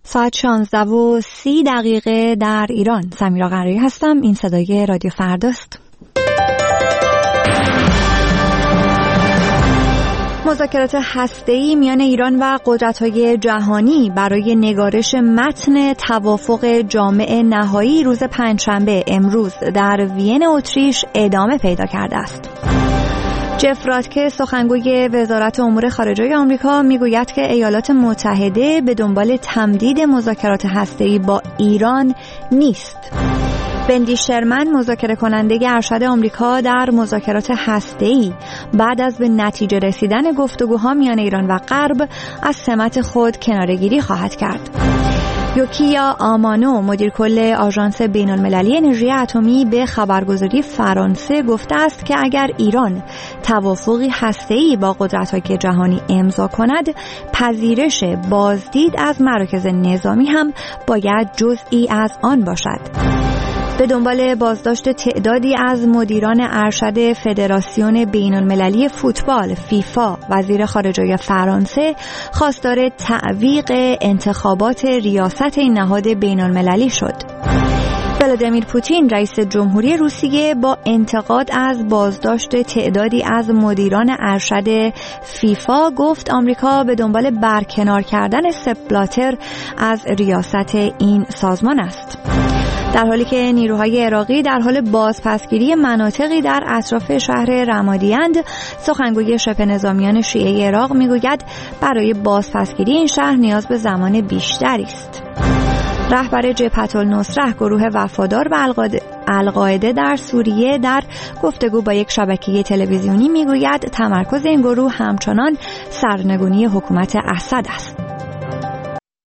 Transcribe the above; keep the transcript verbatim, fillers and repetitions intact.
ساعت شانزده و سی دقیقه در ایران. سمیرا قرایی هستم. این صدای رادیو فرداست. مذاکرات هسته‌ای میان ایران و قدرت‌های جهانی برای نگارش متن توافق جامع نهایی روز پنجشنبه امروز در وین اتریش ادامه پیدا کرده است. جف راتکه سخنگوی وزارت امور خارجه آمریکا میگوید که ایالات متحده به دنبال تمدید مذاکرات هسته‌ای با ایران نیست. بندی شرمن مذاکره کننده ارشد آمریکا در مذاکرات هسته‌ای بعد از به نتیجه رسیدن گفتگوها میان ایران و غرب از سمت خود کناره‌گیری خواهد کرد. یوکیا آمانو مدیر کل آژانس بین‌المللی انرژی اتمی به خبرگزاری فرانسه گفته است که اگر ایران توافقی هسته‌ای با قدرت‌های جهانی امضا کند، پذیرش بازدید از مراکز نظامی هم باید جزئی از آن باشد. به دنبال بازداشت تعدادی از مدیران ارشد فدراسیون بین‌المللی فوتبال فیفا، وزیر خارجه فرانسه خواستار تعویق انتخابات ریاست این نهاد بین‌المللی شد. ولادیمیر پوتین رئیس جمهوری روسیه با انتقاد از بازداشت تعدادی از مدیران ارشد فیفا گفت آمریکا به دنبال برکنار کردن سپ بلاتر از ریاست این سازمان است. در حالی که نیروهای عراقی در حال بازپسگیری مناطقی در اطراف شهر رمادی‌اند، سخنگوی شبه نظامیان شیعه عراق میگوید برای بازپسگیری این شهر نیاز به زمان بیشتری است. رهبر جبهة النصره گروه وفادار به القاعده در سوریه در گفتگو با یک شبکه تلویزیونی میگوید تمرکز این گروه همچنان سرنگونی حکومت اسد است.